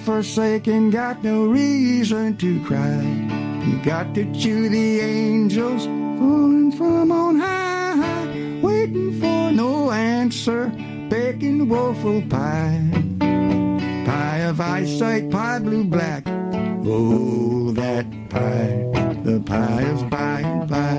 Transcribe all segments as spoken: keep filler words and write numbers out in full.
forsaken, got no reason to cry. You got to chew the angels falling from on high, waiting for no answer, baking woeful pie. Pie of eyesight, pie blue black. Oh, that pie, the pie of by and by.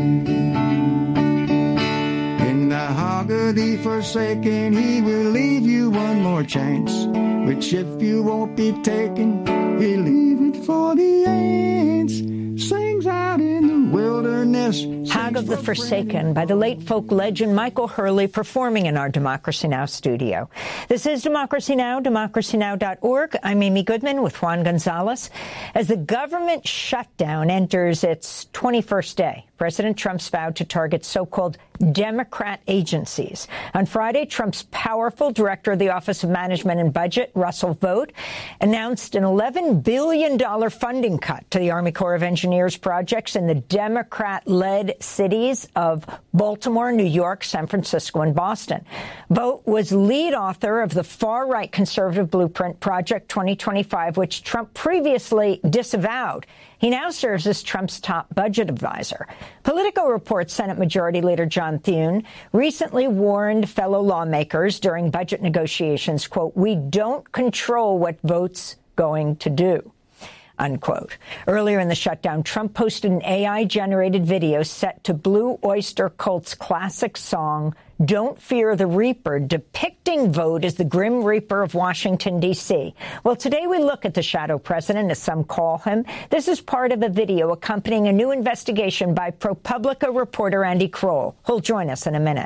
In the hog of the forsaken, he will leave you one more chance, which if you won't be taken, he'll leave it for the ants. Sings out in the wilderness. Hog of the Forsaken by the late folk legend Michael Hurley, performing in our Democracy Now! Studio. This is Democracy Now!, democracy now dot org. I'm Amy Goodman with Juan Gonzalez. As the government shutdown enters its twenty-first day, President Trump's vowed to target so-called Democrat agencies. On Friday, Trump's powerful director of the Office of Management and Budget, Russell Vought, announced an eleven billion dollars funding cut to the Army Corps of Engineers projects in the Democrat-led cities of Baltimore, New York, San Francisco, and Boston. Vought was lead author of the far-right conservative blueprint Project twenty twenty-five, which Trump previously disavowed. He now serves as Trump's top budget advisor. Politico reports Senate Majority Leader John Thune recently warned fellow lawmakers during budget negotiations, quote, "We don't control what Vought's going to do," unquote. Earlier in the shutdown, Trump posted an A I-generated video set to Blue Oyster Cult's classic song, "Don't Fear the Reaper," depicting Vought as the Grim Reaper of Washington, D C Well, today we look at the shadow president, as some call him. This is part of a video accompanying a new investigation by ProPublica reporter Andy Kroll, who'll join us in a minute.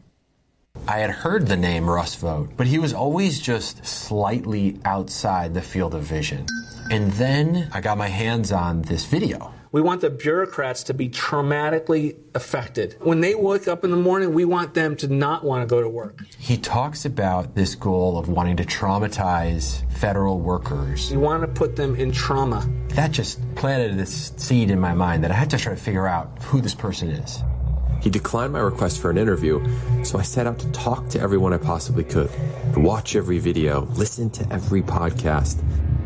I had heard the name Russ Vought, but he was always just slightly outside the field of vision. And then I got my hands on this video. We want the bureaucrats to be traumatically affected. When they wake up in the morning, we want them to not want to go to work. He talks about this goal of wanting to traumatize federal workers. We want to put them in trauma. That just planted this seed in my mind that I had to try to figure out who this person is. He declined my request for an interview, so I set out to talk to everyone I possibly could, watch every video, listen to every podcast.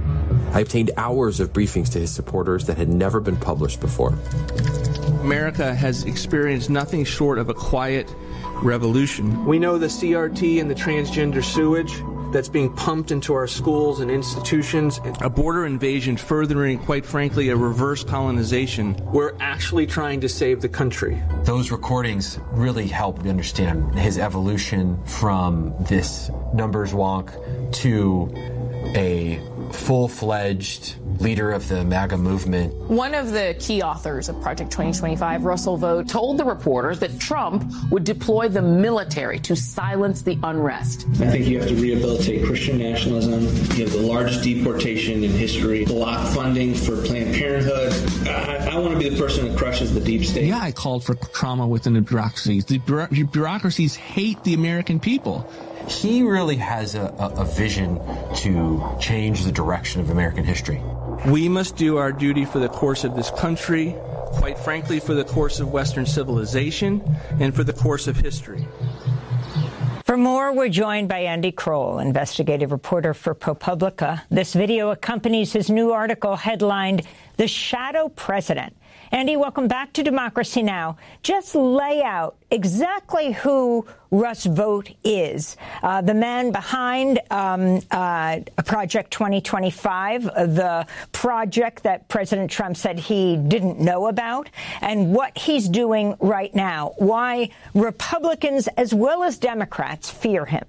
I obtained hours of briefings to his supporters that had never been published before. America has experienced nothing short of a quiet revolution. We know the C R T and the transgender sewage that's being pumped into our schools and institutions. A border invasion furthering, quite frankly, a reverse colonization. We're actually trying to save the country. Those recordings really helped me understand his evolution from this numbers wonk to a full-fledged leader of the MAGA movement. One of the key authors of Project twenty twenty-five, Russell Vought, told the reporters that Trump would deploy the military to silence the unrest. I think you have to rehabilitate Christian nationalism. You have the largest deportation in history, block funding for Planned Parenthood. I, I want to be the person that crushes the deep state. Yeah, I called for trauma within the bureaucracies. The bureaucracies hate the American people. He really has a, a, a vision to change the direction of American history. We must do our duty for the course of this country, quite frankly, for the course of Western civilization, and for the course of history. For more, we're joined by Andy Kroll, investigative reporter for ProPublica. This video accompanies his new article headlined, "The Shadow President." Andy, welcome back to Democracy Now! Just lay out exactly who Russ Vought is, uh, the man behind um, uh, Project twenty twenty-five, the project that President Trump said he didn't know about, and what he's doing right now, why Republicans as well as Democrats fear him.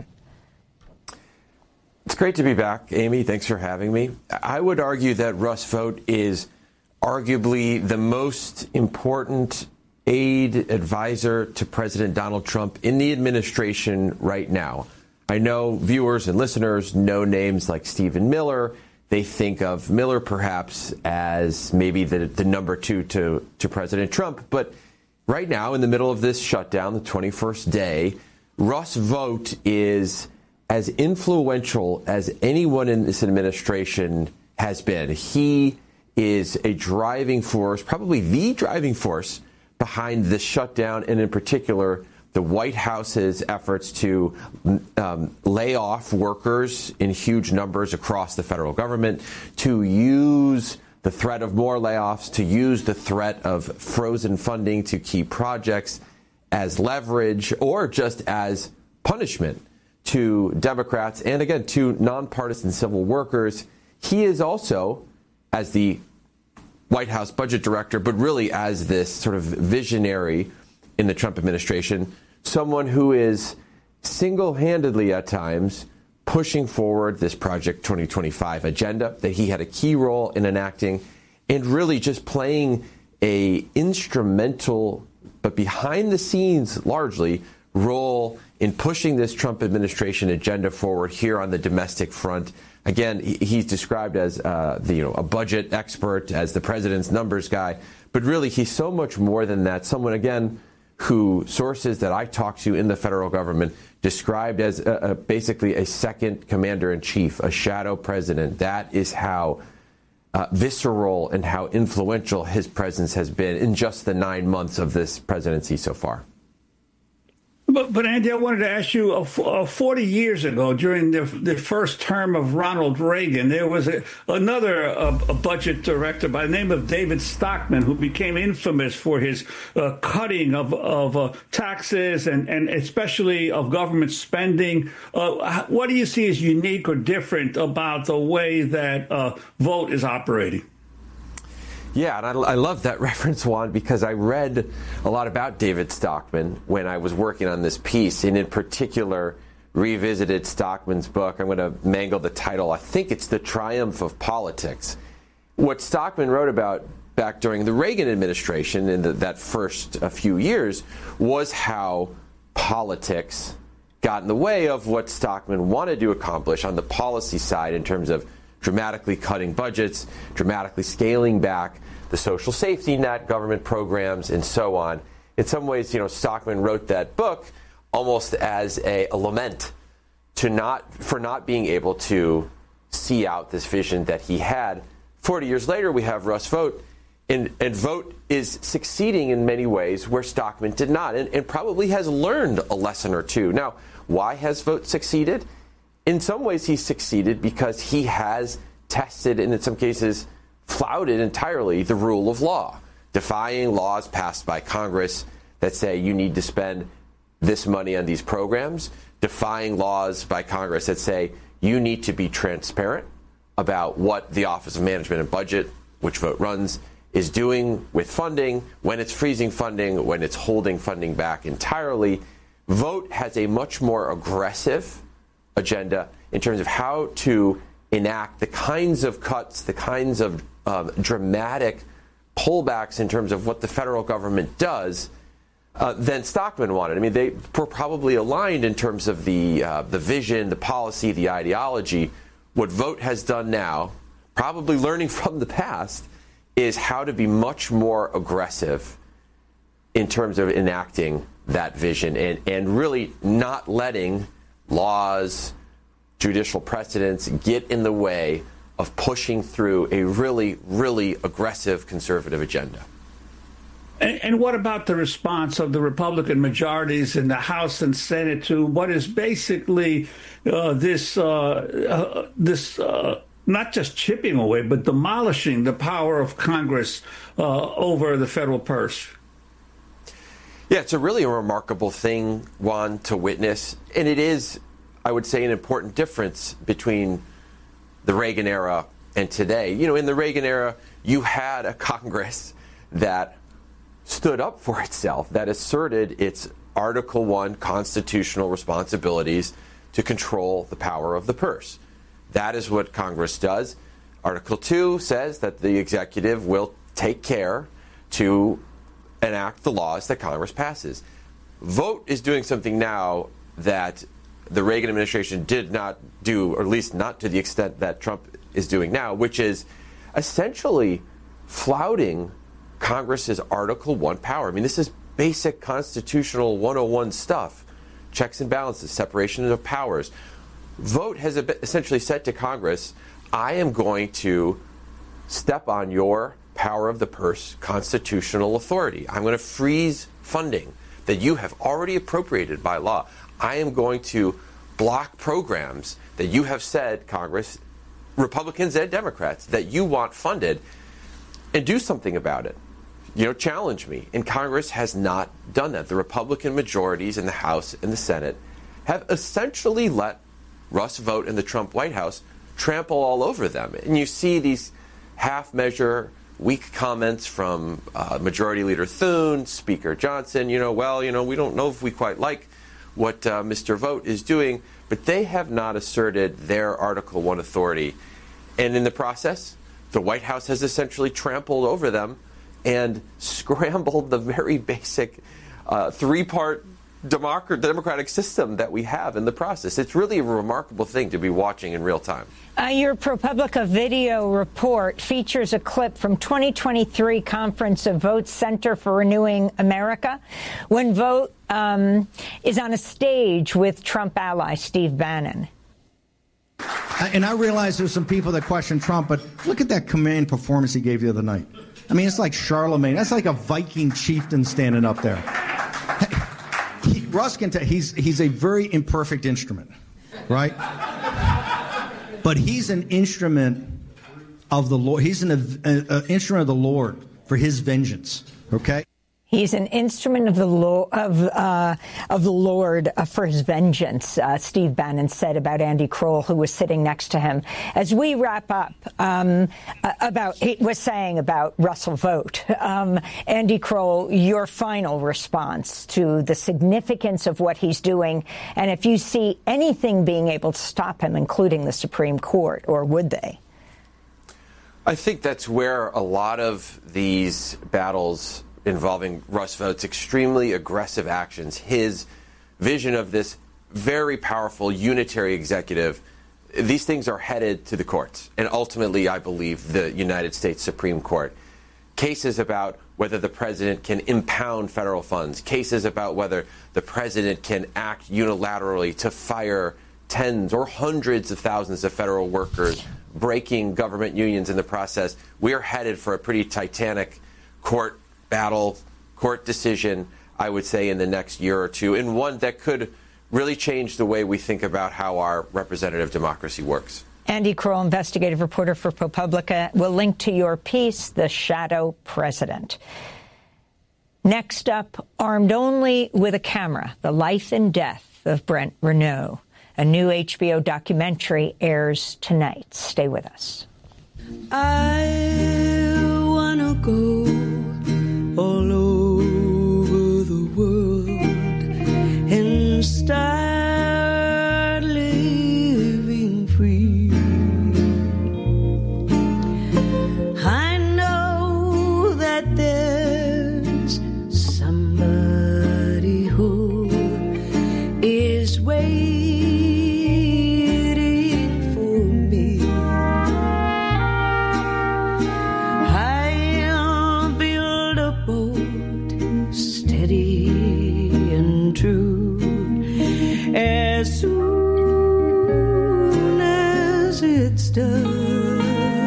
It's great to be back, Amy. Thanks for having me. I would argue that Russ Vought is arguably the most important aide advisor to President Donald Trump in the administration right now. I know viewers and listeners know names like Stephen Miller. They think of Miller perhaps as maybe the, the number two to, to President Trump. But right now, in the middle of this shutdown, the twenty-first day, Russ Vought is as influential as anyone in this administration has been. He is a driving force, probably the driving force behind this shutdown, and in particular the White House's efforts to um, lay off workers in huge numbers across the federal government, to use the threat of more layoffs, to use the threat of frozen funding to key projects as leverage or just as punishment to Democrats and, again, to nonpartisan civil workers. He is also, as the White House budget director, but really as this sort of visionary in the Trump administration, someone who is single-handedly at times pushing forward this Project twenty twenty-five agenda that he had a key role in enacting, and really just playing a instrumental, but behind the scenes largely, role in pushing this Trump administration agenda forward here on the domestic front. Again, he's described as uh, the, you know, a budget expert, as the president's numbers guy, but really he's so much more than that. Someone, again, who sources that I talked to in the federal government described as a, a, basically a second commander-in-chief, a shadow president. That is how uh, visceral and how influential his presence has been in just the nine months of this presidency so far. But, but Andy, I wanted to ask you, uh, uh, forty years ago, during the, the first term of Ronald Reagan, there was a, another uh, a budget director by the name of David Stockman, who became infamous for his uh, cutting of, of uh, taxes and, and especially of government spending. Uh, what do you see as unique or different about the way that uh, Vote is operating? Yeah, and I, I love that reference, Juan, because I read a lot about David Stockman when I was working on this piece, and in particular revisited Stockman's book. I'm going to mangle the title. I think it's The Triumph of Politics. What Stockman wrote about back during the Reagan administration in the, that first a few years was how politics got in the way of what Stockman wanted to accomplish on the policy side in terms of dramatically cutting budgets, dramatically scaling back the social safety net, government programs, and so on. In some ways, you know, Stockman wrote that book almost as a, a lament to not for not being able to see out this vision that he had. Forty years later, we have Russ Vogt, and, and Vogt is succeeding in many ways where Stockman did not, and, and probably has learned a lesson or two. Now, why has Vogt succeeded? In some ways, he's succeeded because he has tested and in some cases flouted entirely the rule of law, defying laws passed by Congress that say you need to spend this money on these programs, defying laws by Congress that say you need to be transparent about what the Office of Management and Budget, which Vogt runs, is doing with funding, when it's freezing funding, when it's holding funding back entirely. Vogt has a much more aggressive agenda in terms of how to enact the kinds of cuts, the kinds of um, dramatic pullbacks in terms of what the federal government does uh, than Stockman wanted. I mean, they were probably aligned in terms of the uh, the vision, the policy, the ideology. What Vogt has done now, probably learning from the past, is how to be much more aggressive in terms of enacting that vision and, and really not letting laws, judicial precedents get in the way of pushing through a really, really aggressive conservative agenda. And, and what about the response of the Republican majorities in the House and Senate to what is basically uh, this, uh, uh, this uh, not just chipping away, but demolishing the power of Congress uh, over the federal purse? Yeah, it's a really a remarkable thing, Juan, to witness. And it is, I would say, an important difference between the Reagan era and today. You know, in the Reagan era, you had a Congress that stood up for itself, that asserted its Article One constitutional responsibilities to control the power of the purse. That is what Congress does. Article Two says that the executive will take care to enact the laws that Congress passes. Vogt is doing something now that the Reagan administration did not do, or at least not to the extent that Trump is doing now, which is essentially flouting Congress's Article One power. I mean, this is basic constitutional one oh one stuff. Checks and balances, separation of powers. Vogt has essentially said to Congress, I am going to step on your power of the purse constitutional authority. I'm going to freeze funding that you have already appropriated by law. I am going to block programs that you have said, Congress, Republicans and Democrats, that you want funded, and do something about it. You know, challenge me. And Congress has not done that. The Republican majorities in the House and the Senate have essentially let Russ Vought in the Trump White House trample all over them. And you see these half-measure, weak comments from uh, Majority Leader Thune, Speaker Johnson, you know, well, you know, we don't know if we quite like what uh, Mister Vought is doing, but they have not asserted their Article one authority. And in the process, the White House has essentially trampled over them and scrambled the very basic uh, three-part Democrat, democratic system that we have in the process. It's really a remarkable thing to be watching in real time. Uh, your ProPublica video report features a clip from twenty twenty-three conference of Vought's Center for Renewing America, when Vought um, is on a stage with Trump ally Steve Bannon. And I realize there's some people that question Trump, but look at that command performance he gave the other night. I mean, it's like Charlemagne. That's like a Viking chieftain standing up there. He, Russ can tell he's he's a very imperfect instrument, right? But he's an instrument of the Lord. He's an a, a instrument of the Lord for His vengeance. Okay. He's an instrument of the Lord, of, uh, of the Lord uh, for His vengeance, uh, Steve Bannon said about Andy Kroll, who was sitting next to him. As we wrap up, um, about he was saying about Russell Vought, um, Andy Kroll, your final response to the significance of what he's doing, and if you see anything being able to stop him, including the Supreme Court, or would they? I think that's where a lot of these battles involving Russ Vought's extremely aggressive actions, his vision of this very powerful unitary executive, these things are headed to the courts. And ultimately, I believe, the United States Supreme Court. Cases about whether the president can impound federal funds, cases about whether the president can act unilaterally to fire tens or hundreds of thousands of federal workers, breaking government unions in the process. We are headed for a pretty titanic court battle, court decision, I would say, in the next year or two, and one that could really change the way we think about how our representative democracy works. Andy Kroll, investigative reporter for ProPublica, will link to your piece, The Shadow President. Next up, Armed Only with a Camera, The Life and Death of Brent Renaud. A new H B O documentary airs tonight. Stay with us. I wanna go all over the world and start living free. I know that there's somebody who is waiting for me. I'll build a boat steady and true as soon as it's done.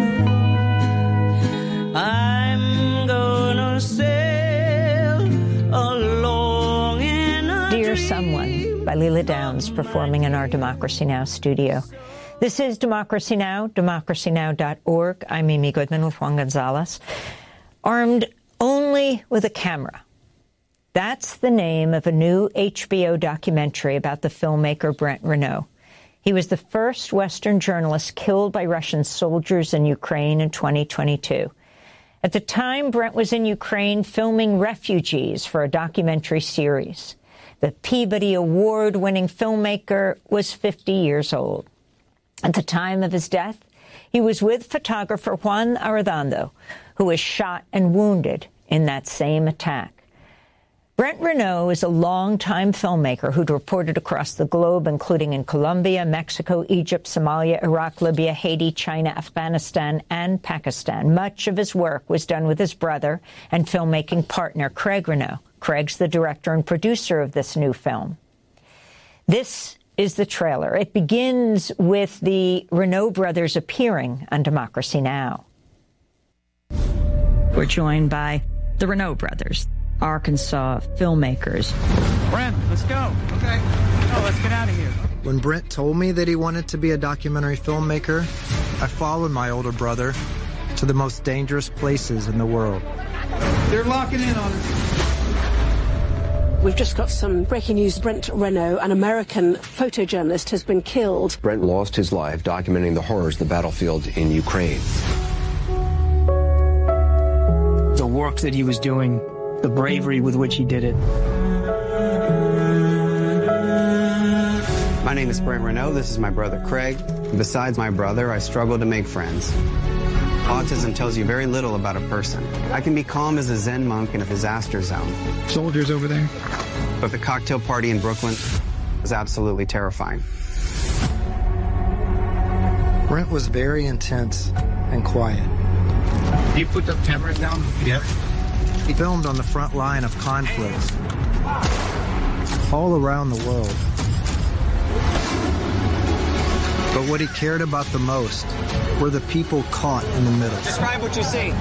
I'm gonna sail along in a Dear Someone by Leila Downs, performing in our Democracy Now! Studio. This is Democracy Now!, democracy now dot org. I'm Amy Goodman with Juan Gonzalez. Armed Only with a Camera. That's the name of a new H B O documentary about the filmmaker Brent Renaud. He was the first Western journalist killed by Russian soldiers in Ukraine in twenty twenty-two. At the time, Brent was in Ukraine filming refugees for a documentary series. The Peabody Award-winning filmmaker was fifty years old. At the time of his death, he was with photographer Juan Arredondo, who was shot and wounded in that same attack. Brent Renaud is a longtime filmmaker who'd reported across the globe, including in Colombia, Mexico, Egypt, Somalia, Iraq, Libya, Haiti, China, Afghanistan, and Pakistan. Much of his work was done with his brother and filmmaking partner, Craig Renaud. Craig's the director and producer of this new film. This is the trailer. It begins with the Renaud brothers appearing on Democracy Now! We're joined by the Renaud brothers. Arkansas filmmakers. Brent, let's go. Okay. Oh, let's get out of here. When Brent told me that he wanted to be a documentary filmmaker, I followed my older brother to the most dangerous places in the world. They're locking in on us. We've just got some breaking news. Brent Renaud, an American photojournalist, has been killed. Brent lost his life documenting the horrors of the battlefield in Ukraine. The work that he was doing, the bravery with which he did it. My name is Brent Renaud. This is my brother Craig. Besides my brother, I struggle to make friends. Autism tells you very little about a person. I can be calm as a Zen monk in a disaster zone. Soldiers over there. But the cocktail party in Brooklyn was absolutely terrifying. Brent was very intense and quiet. You put the camera down? Yeah. He filmed on the front line of conflicts all around the world. But what he cared about the most were the people caught in the middle. Describe what you see.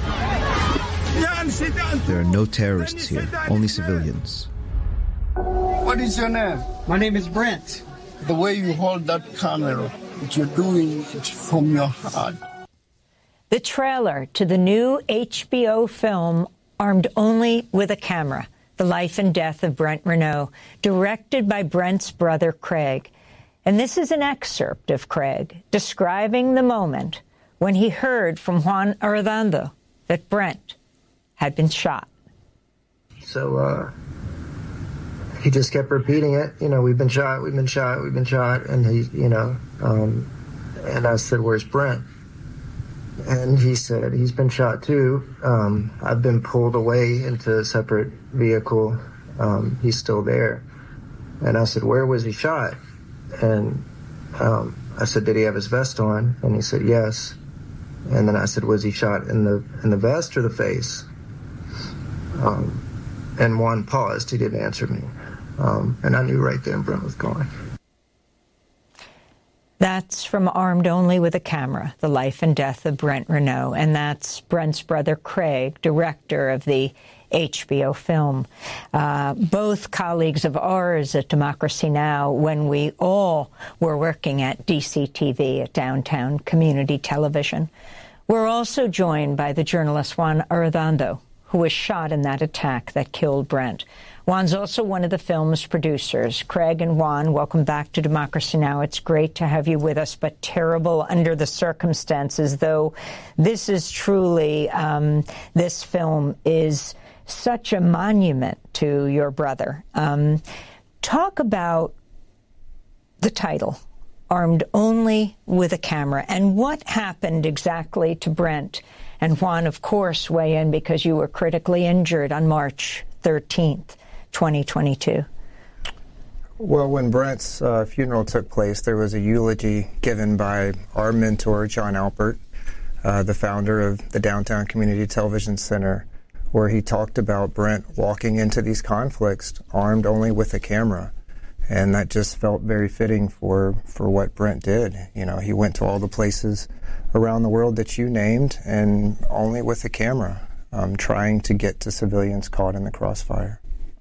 There are no terrorists here, only civilians. What is your name? My name is Brent. The way you hold that camera, you're doing it from your heart. The trailer to the new H B O film, Armed Only with a Camera, The Life and Death of Brent Renaud, directed by Brent's brother Craig. And this is an excerpt of Craig describing the moment when he heard from Juan Arredondo that Brent had been shot. So uh, he just kept repeating it. You know, we've been shot, we've been shot, we've been shot. And he, you know, um, and I said, where's Brent? And he said, he's been shot too. Um, I've been pulled away into a separate vehicle. Um, he's still there. And I said, where was he shot? And um, I said, did he have his vest on? And he said, yes. And then I said, was he shot in the in the vest or the face? Um, and Juan paused. He didn't answer me. Um, and I knew right then Brent was gone. That's from Armed Only with a Camera, The Life and Death of Brent Renaud. And that's Brent's brother Craig, director of the H B O film. Uh, both colleagues of ours at Democracy Now! When we all were working at D C T V, at Downtown Community Television. We're also joined by the journalist Juan Arredondo, who was shot in that attack that killed Brent. Juan's also one of the film's producers. Craig and Juan, welcome back to Democracy Now! It's great to have you with us, but terrible under the circumstances, though this is truly, um, this film is such a monument to your brother. Um, talk about the title, Armed Only with a Camera, and what happened exactly to Brent. And Juan, of course, weigh in because you were critically injured on March thirteenth, twenty twenty-two. Well, when Brent's uh, funeral took place, there was a eulogy given by our mentor, John Alpert, uh, the founder of the Downtown Community Television Center, where he talked about Brent walking into these conflicts armed only with a camera. And that just felt very fitting for, for what Brent did. You know, he went to all the places around the world that you named, and only with a camera, um, trying to get to civilians caught in the crossfire.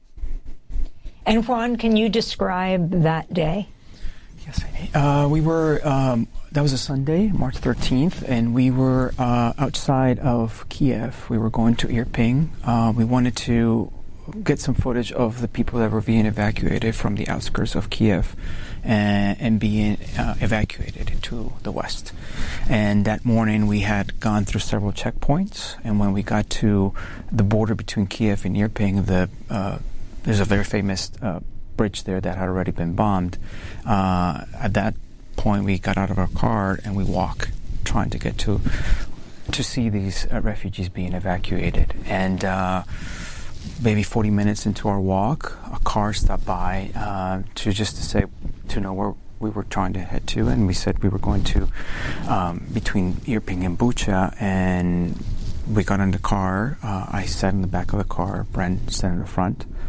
And Juan, can you describe that day? Yes, uh, we were, um, that was a Sunday, March thirteenth, and we were uh, outside of Kiev. We were going to Irpin. Uh, we wanted to get some footage of the people that were being evacuated from the outskirts of Kiev and, and being uh, evacuated to the west. And that morning we had gone through several checkpoints, and when we got to the border between Kiev and Irpin, the, uh, there's a very famous uh, bridge there that had already been bombed. Uh, at that point we got out of our car and we walked, trying to get to to see these uh, refugees being evacuated. And uh, maybe forty minutes into our walk, a car stopped by uh, to just to say, to know where we were trying to head to, and we said we were going to um, between Irpin and Bucha, and we got in the car. Uh, I sat in the back of the car, Brent sat in the front,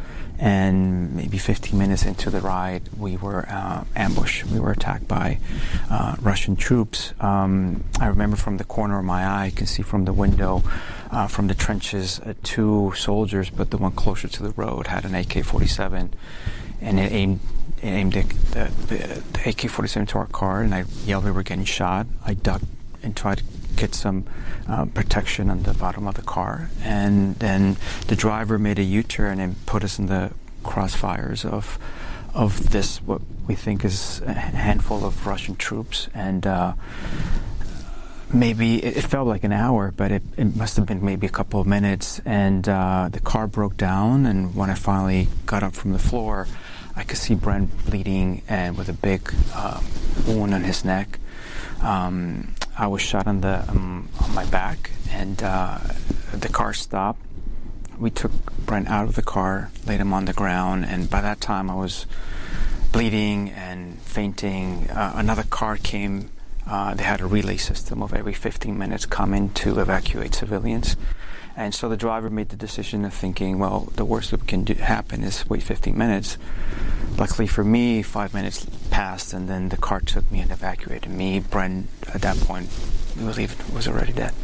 and maybe fifteen minutes into the ride, we were uh, ambushed. We were attacked by uh, Russian troops. Um, I remember from the corner of my eye, I can see from the window, uh, from the trenches, uh, two soldiers, but the one closer to the road had an A K forty-seven, and it aimed, it aimed the, the, the A K forty-seven to our car, and I yelled we were getting shot. I ducked and tried to get some uh, protection on the bottom of the car, and then the driver made a U-turn and put us in the crossfires of of this, what we think is a handful of Russian troops. And uh, maybe it, it felt like an hour, but it, it must have been maybe a couple of minutes, and uh, the car broke down, and when I finally got up from the floor, I could see Brent bleeding and with a big uh, wound on his neck. Um, I was shot on the um, on my back, and uh, the car stopped. We took Brent out of the car, laid him on the ground, and by that time I was bleeding and fainting. Uh, another car came. Uh, they had a relay system of every fifteen minutes coming to evacuate civilians. And so the driver made the decision of thinking, well, the worst that can do, happen is wait fifteen minutes. Luckily for me, five minutes passed, and then the car took me and evacuated me. Brent, at that point, we believe, was already dead.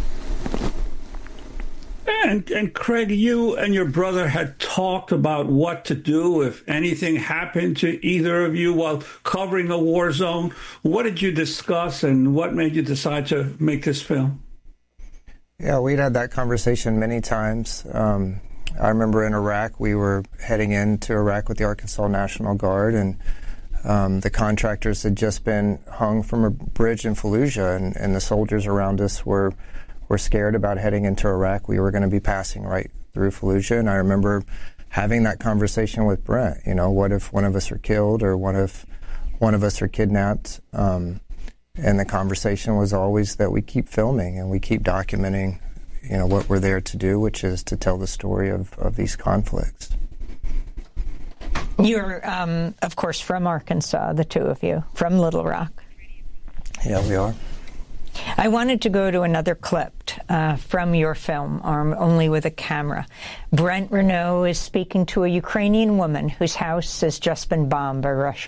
And, and Craig, you and your brother had talked about what to do if anything happened to either of you while covering a war zone. What did you discuss, and what made you decide to make this film? Yeah, we'd had that conversation many times. Um, I remember in Iraq, we were heading into Iraq with the Arkansas National Guard, and um, the contractors had just been hung from a bridge in Fallujah, and, and the soldiers around us were were scared about heading into Iraq. We were going to be passing right through Fallujah, and I remember having that conversation with Brent. You know, what if one of us are killed, or what if one of us are kidnapped? Um, and the conversation was always that we keep filming and we keep documenting, you know, what we're there to do, which is to tell the story of, of these conflicts. You're, um, of course, from Arkansas, the two of you, from Little Rock. Yeah, we are. I wanted to go to another clip uh, from your film, Armed Only with a Camera. Brent Renaud is speaking to a Ukrainian woman whose house has just been bombed by Russia.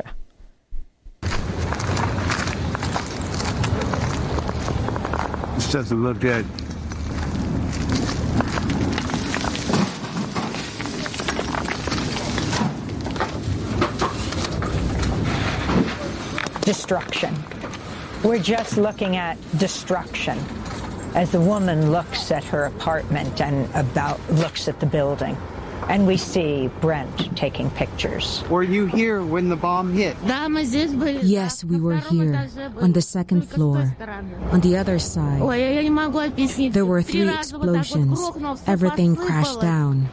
This doesn't look good. Destruction. We're just looking at destruction as the woman looks at her apartment and about looks at the building. And we see Brent taking pictures. Were you here when the bomb hit? Yes, we were here, on the second floor. On the other side, there were three explosions. Everything crashed down.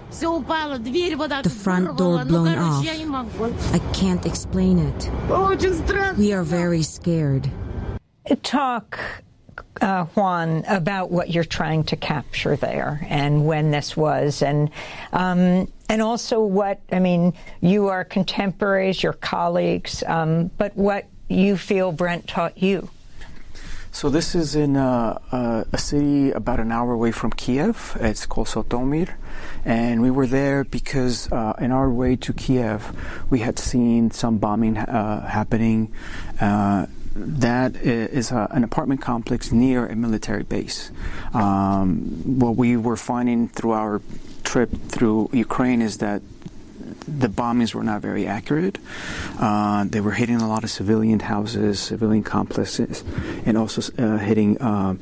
The front door blown off. I can't explain it. We are very scared. Talk, uh, Juan, about what you're trying to capture there and when this was, and um, and also what, I mean, you are contemporaries, your colleagues, um, but what you feel Brent taught you. So this is in uh, uh, a city about an hour away from Kiev. It's called Sotomir. And we were there because uh, in our way to Kiev, we had seen some bombing uh, happening. Uh, That is a, an apartment complex near a military base. Um, what we were finding through our trip through Ukraine is that the bombings were not very accurate. Uh, they were hitting a lot of civilian houses, civilian complexes, and also uh, hitting uh,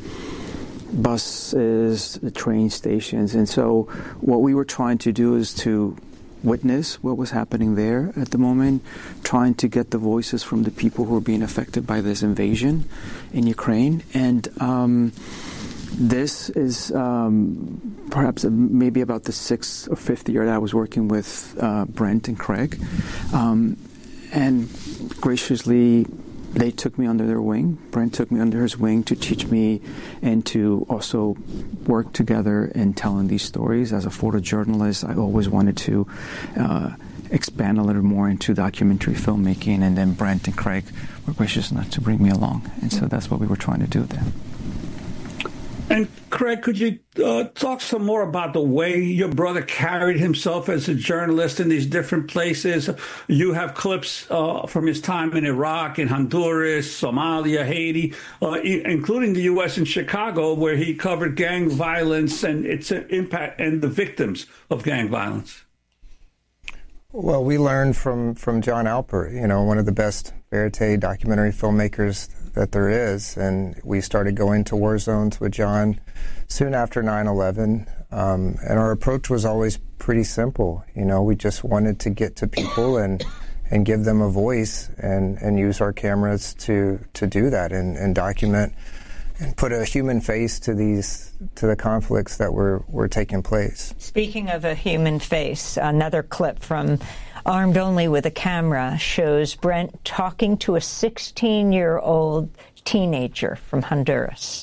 buses, the train stations. And so what we were trying to do is to witness what was happening there at the moment, trying to get the voices from the people who were being affected by this invasion in Ukraine. And um, this is um, perhaps maybe about the sixth or fifth year that I was working with uh, Brent and Craig. Um, and graciously, they took me under their wing. Brent took me under his wing to teach me and to also work together in telling these stories. As a photojournalist, I always wanted to uh, expand a little more into documentary filmmaking, and then Brent and Craig were gracious enough to bring me along. And so that's what we were trying to do there. And Craig, could you uh, talk some more about the way your brother carried himself as a journalist in these different places? You have clips uh, from his time in Iraq, in Honduras, Somalia, Haiti, uh, I- including the U S and Chicago, where he covered gang violence and its impact and the victims of gang violence. Well, we learned from, from John Alpert, you know, one of the best verite documentary filmmakers that there is, and we started going to war zones with John soon after nine eleven, um, and our approach was always pretty simple. You know, we just wanted to get to people and and give them a voice and, and use our cameras to, to do that and, and document and put a human face to these to the conflicts that were, were taking place. Speaking of a human face, another clip from Armed Only with a Camera shows Brent talking to a sixteen-year-old teenager from Honduras.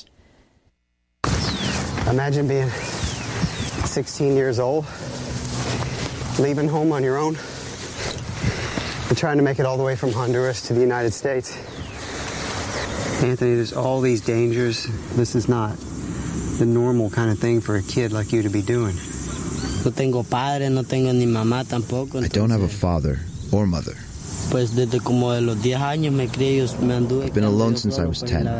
Imagine being sixteen years old, leaving home on your own, and trying to make it all the way from Honduras to the United States. Anthony, there's all these dangers. This is not the normal kind of thing for a kid like you to be doing. No tengo padre, no tengo ni mamá tampoco. I don't have a father or mother. Pues desde como de los diez años me crié, me anduve. I've been alone since I was ten.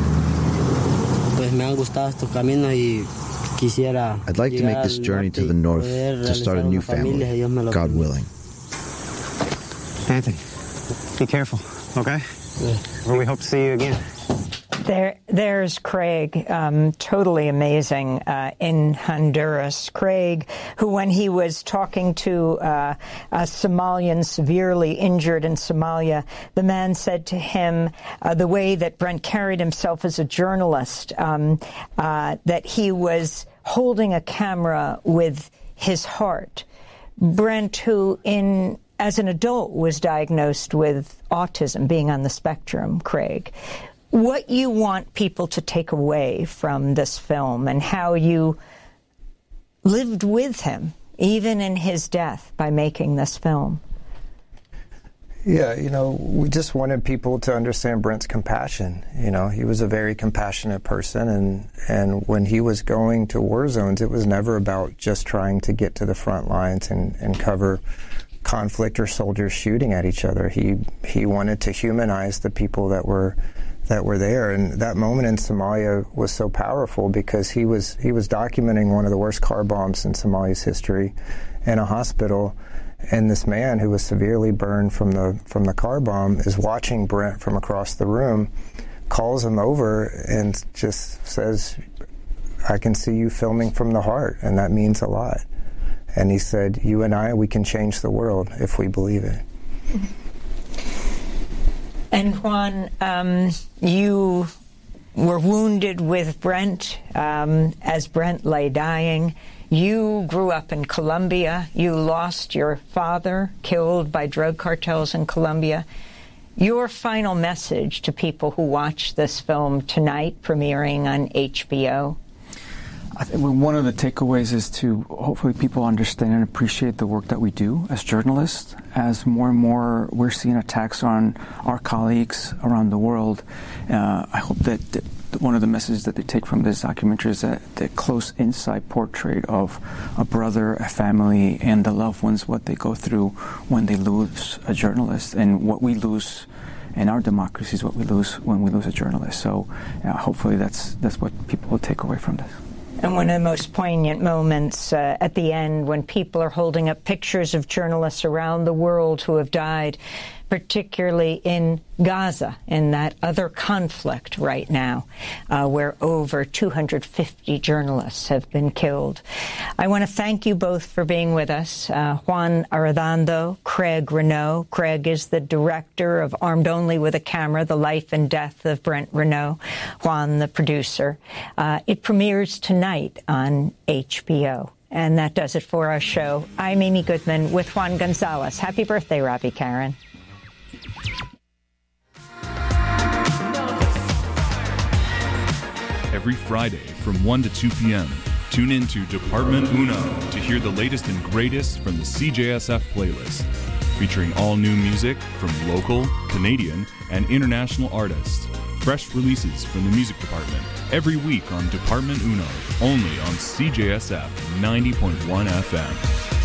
Pues me han gustado estos caminos y quisiera. I'd like to make this journey to the north to start a new family, God willing. Anthony, be careful, okay? Yeah. Well, we hope to see you again. There, there's Craig, um, totally amazing uh, in Honduras. Craig, who when he was talking to uh, a Somalian severely injured in Somalia, the man said to him uh, the way that Brent carried himself as a journalist, um, uh, that he was holding a camera with his heart. Brent, who in as an adult was diagnosed with autism, being on the spectrum, Craig, what you want people to take away from this film and how you lived with him, even in his death, by making this film. Yeah, you know, we just wanted people to understand Brent's compassion. You know, he was a very compassionate person, and, and when he was going to war zones, it was never about just trying to get to the front lines and, and cover conflict or soldiers shooting at each other. He he wanted to humanize the people that were that were there, and that moment in Somalia was so powerful because he was he was documenting one of the worst car bombs in Somalia's history in a hospital, and this man who was severely burned from the from the car bomb is watching Brent from across the room, calls him over and just says, "I can see you filming from the heart, and that means a lot." And he said, "You and I, we can change the world if we believe it." And Juan, um, you were wounded with Brent um, as Brent lay dying. You grew up in Colombia. You lost your father, killed by drug cartels in Colombia. Your final message to people who watch this film tonight, premiering on H B O? I think one of the takeaways is to hopefully people understand and appreciate the work that we do as journalists. As more and more we're seeing attacks on our colleagues around the world, uh, I hope that, that one of the messages that they take from this documentary is that the close inside portrait of a brother, a family, and the loved ones, what they go through when they lose a journalist, and what we lose in our democracy is what we lose when we lose a journalist. So uh, hopefully that's that's what people will take away from this. And one of the most poignant moments uh, at the end, when people are holding up pictures of journalists around the world who have died, particularly in Gaza, in that other conflict right now, uh, where over two hundred fifty journalists have been killed. I want to thank you both for being with us. Uh, Juan Arredondo, Craig Renaud. Craig is the director of Armed Only with a Camera, The Life and Death of Brent Renaud. Juan, the producer. Uh, it premieres tonight on H B O. And that does it for our show. I'm Amy Goodman with Juan Gonzalez. Happy birthday, Robbie Karen. Every Friday from one to two p.m., tune in to Department Uno to hear the latest and greatest from the C J S F playlist, featuring all new music from local, Canadian, and international artists. fresh releases from the music department every week on Department Uno, only on C J S F ninety point one F M.